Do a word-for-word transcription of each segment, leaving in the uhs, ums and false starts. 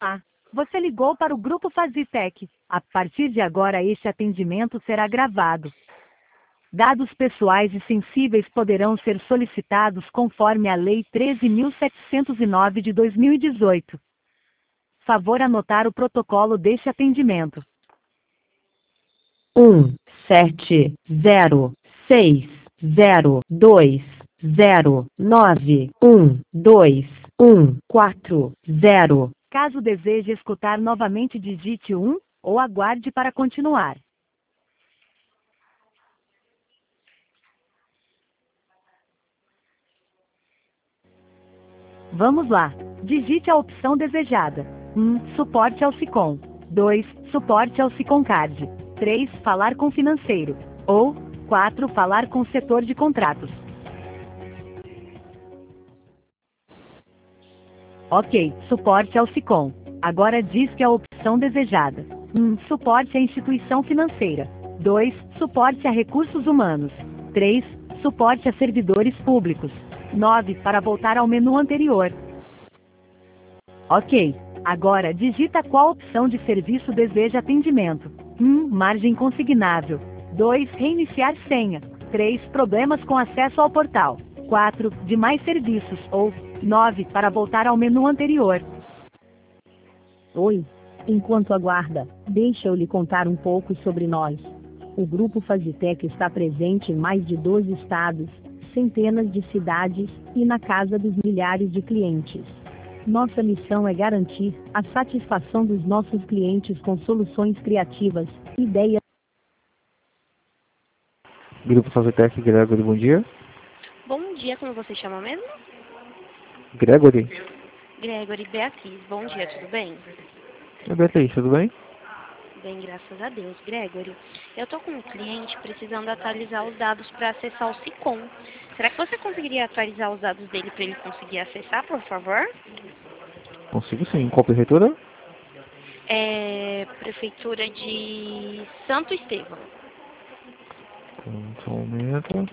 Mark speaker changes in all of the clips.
Speaker 1: Ah, você ligou para o Grupo Fazitec. A partir de agora este atendimento será gravado. Dados pessoais e sensíveis poderão ser solicitados conforme a Lei treze mil setecentos e nove de dois mil e dezoito. Favor anotar o protocolo deste atendimento. Um sete zero seis zero dois zero nove um dois um quatro zero. Caso deseje escutar novamente, digite um ou aguarde para continuar. Vamos lá. Digite a opção desejada. um. Suporte ao Sicom. dois. Suporte ao Siconcard. três. Falar com financeiro. Ou quatro. Falar com setor de contratos. Ok. Suporte ao Sicom. Agora diz que a opção desejada. um. Suporte à instituição financeira. dois. Suporte a recursos humanos. três. Suporte a servidores públicos. nove. Para voltar ao menu anterior. Ok. Agora digita qual opção de serviço deseja atendimento. um. Margem consignável. dois. Reiniciar senha. três. Problemas com acesso ao portal. quatro. Demais serviços. Ou nove. Para voltar ao menu anterior.
Speaker 2: Oi. Enquanto aguarda, deixa eu lhe contar um pouco sobre nós. O Grupo Fazitec está presente em mais de doze estados, centenas de cidades e na casa dos milhares de clientes. Nossa missão é garantir a satisfação dos nossos clientes com soluções criativas, ideias.
Speaker 3: Grupo Fazitec, Gregory, bom dia.
Speaker 4: Bom dia, como você chama mesmo?
Speaker 3: Gregory?
Speaker 4: Gregory Beatriz, bom dia, tudo bem?
Speaker 3: Oi, Beatriz, tudo bem?
Speaker 4: Bem, graças a Deus. Gregory, eu tô com um cliente precisando atualizar os dados para acessar o Sicom. Será que você conseguiria atualizar os dados dele para ele conseguir acessar, por favor?
Speaker 3: Consigo sim. Qual prefeitura?
Speaker 4: É Prefeitura de Santo Estevão.
Speaker 3: Um, só um momento.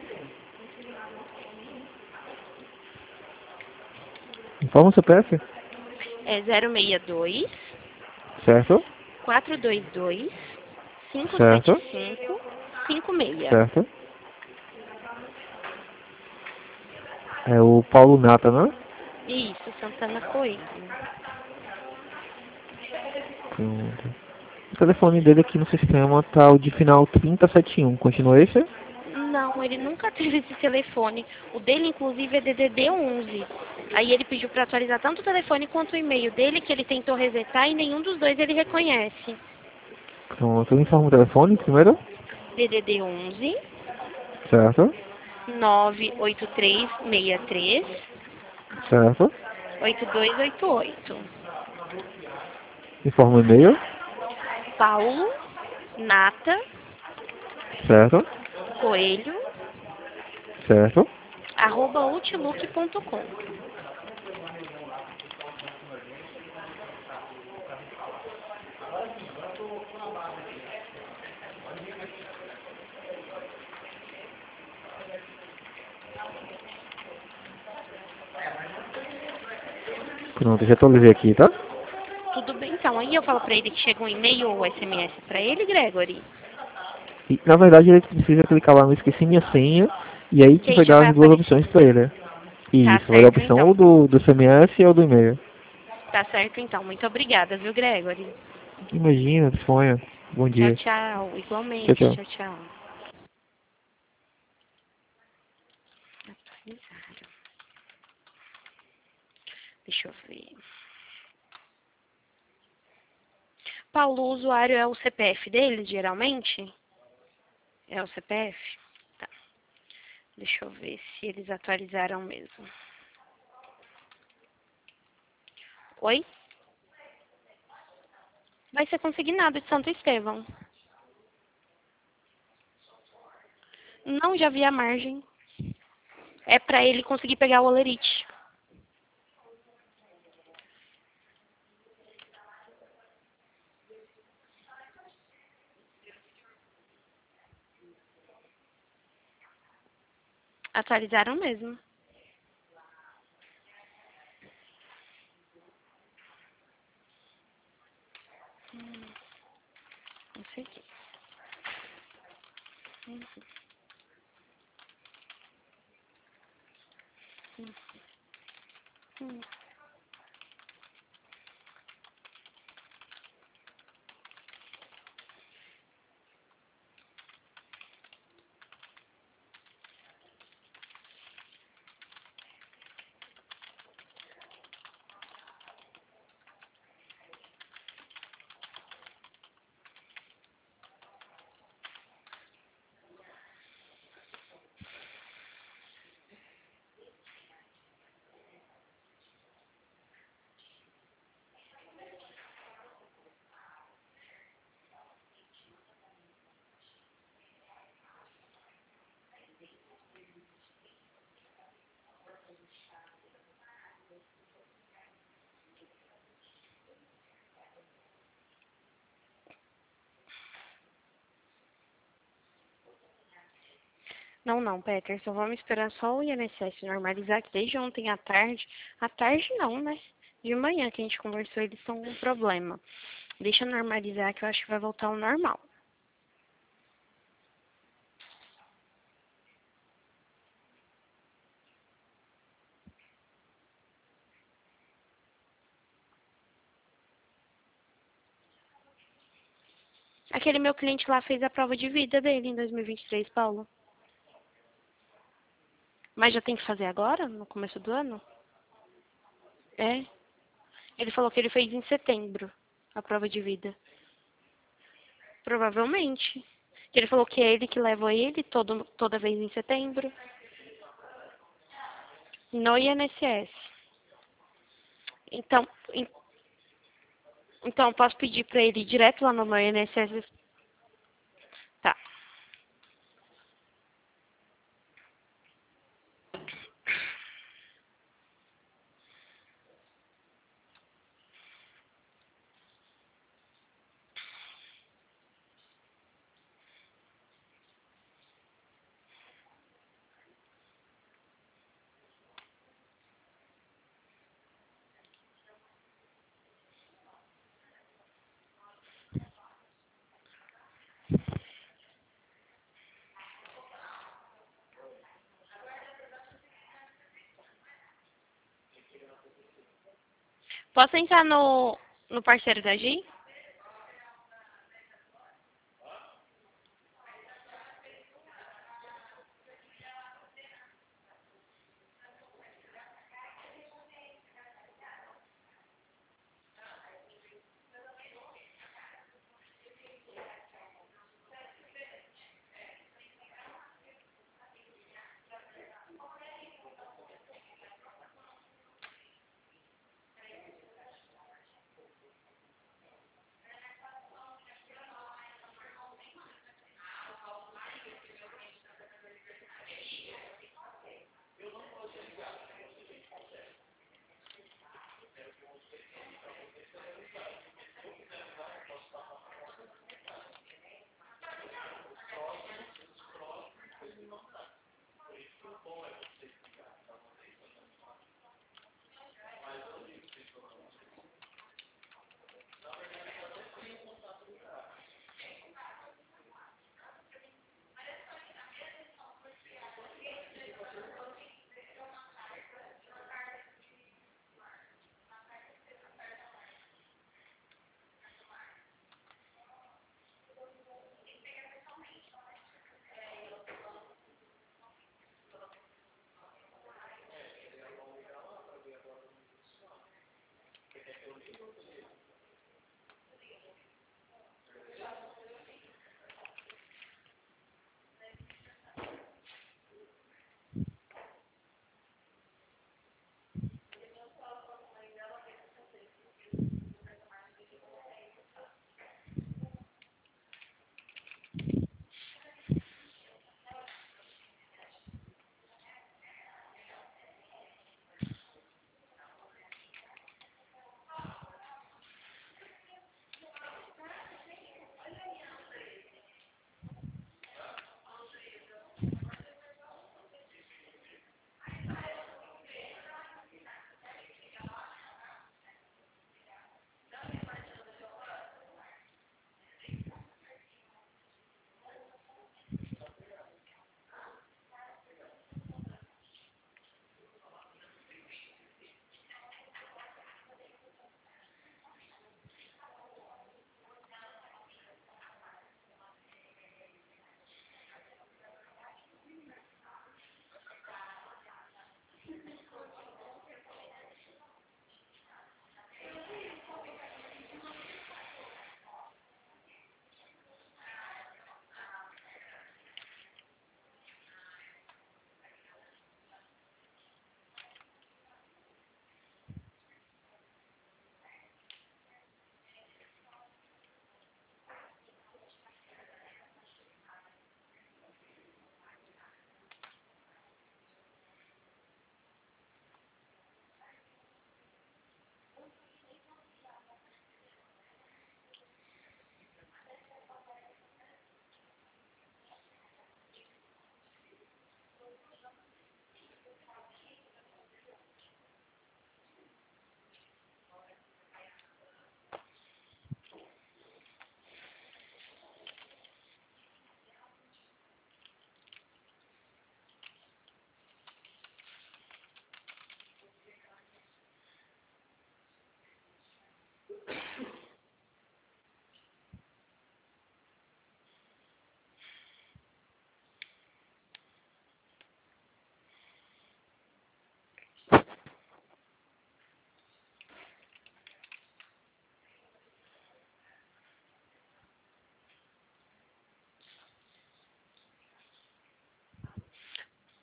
Speaker 3: Informa o C P F.
Speaker 4: É zero seis dois,
Speaker 3: Certo?
Speaker 4: quatro dois dois, cinco
Speaker 3: Certo?
Speaker 4: sete cinco, cinco seis.
Speaker 3: Certo? É o Paulo Nata, né?
Speaker 4: Isso, Santana Coelho.
Speaker 3: Pronto. O telefone dele aqui no sistema tá o de final trinta setenta e um. Continua esse?
Speaker 4: Não, ele nunca teve esse telefone. O dele, inclusive, é D D D onze. Aí ele pediu para atualizar tanto o telefone quanto o e-mail dele, que ele tentou resetar e nenhum dos dois ele reconhece.
Speaker 3: Pronto. Eu informo o telefone primeiro.
Speaker 4: D D D onze,
Speaker 3: Certo?
Speaker 4: nove oito três seis três,
Speaker 3: Certo?
Speaker 4: oito dois oito oito.
Speaker 3: Informa o e-mail.
Speaker 4: Paulo Nata
Speaker 3: Certo?
Speaker 4: Coelho,
Speaker 3: Certo?
Speaker 4: arroba outlook ponto com.
Speaker 3: Pronto, já atualizei aqui, tá?
Speaker 4: Tudo bem, então. Aí eu falo pra ele que chega um e-mail ou S M S pra ele, Gregory.
Speaker 3: E, na verdade, ele precisa clicar lá no esqueci minha senha e aí
Speaker 4: Que
Speaker 3: que
Speaker 4: aí
Speaker 3: vai
Speaker 4: já
Speaker 3: dar
Speaker 4: vai
Speaker 3: as duas
Speaker 4: aparecer.
Speaker 3: opções pra ele.
Speaker 4: Tá
Speaker 3: Isso, vai dar a
Speaker 4: certo,
Speaker 3: opção
Speaker 4: então.
Speaker 3: ou do, do S M S ou do e-mail.
Speaker 4: Tá certo, então. Muito obrigada, viu, Gregory?
Speaker 3: Imagina, disponha. Bom
Speaker 4: Tchau,
Speaker 3: dia.
Speaker 4: tchau.
Speaker 3: Tchau,
Speaker 4: Igualmente.
Speaker 3: tchau.
Speaker 4: Tchau, tchau. Deixa eu ver. Paulo, o usuário é o C P F dele, geralmente? É o C P F? Tá. Deixa eu ver se eles atualizaram mesmo. Oi? Vai ser consignado de Santo Estevão. Não, já vi a margem. É pra ele conseguir pegar o olerite. Atualizaram mesmo. aqui. Uhum. Uhum. Uhum. Não, não, Peterson, vamos esperar só o I N S S normalizar, que desde ontem à tarde, à tarde não, né? De manhã que a gente conversou, eles estão com problema. Deixa normalizar que eu acho que vai voltar ao normal. Aquele meu cliente lá fez a prova de vida dele em dois mil e vinte e três, Paulo. Mas já tem que fazer agora, no começo do ano? É. Ele falou que ele fez em setembro, a prova de vida. Provavelmente. Ele falou que é ele que leva ele todo, toda vez em setembro. No I N S S. Então, em- então posso pedir pra ele ir direto lá no meu I N S S? Tá. Posso entrar no, no parceiro da Gi?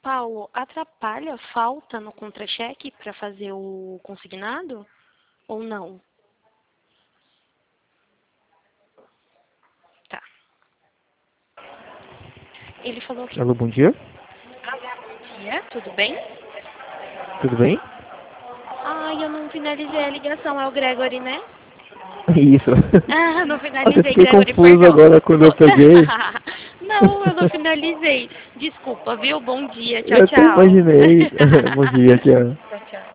Speaker 4: Paulo, atrapalha falta no contra-cheque para fazer o consignado? Ou não? Tá. Ele falou que...
Speaker 3: Alô, bom dia.
Speaker 4: Bom dia, tudo bem?
Speaker 3: Tudo bem?
Speaker 4: Ai, eu não finalizei a ligação. É o Gregory, né?
Speaker 3: Isso.
Speaker 4: Ah, não
Speaker 3: Nossa, eu
Speaker 4: finalizei,
Speaker 3: fiquei
Speaker 4: Gregory,
Speaker 3: confuso
Speaker 4: perdão.
Speaker 3: agora quando eu peguei.
Speaker 4: Não, eu não finalizei. Desculpa, viu? Bom dia. Tchau,
Speaker 3: Eu até
Speaker 4: tchau.
Speaker 3: imaginei. Bom dia, tchau.
Speaker 4: Tchau, tchau.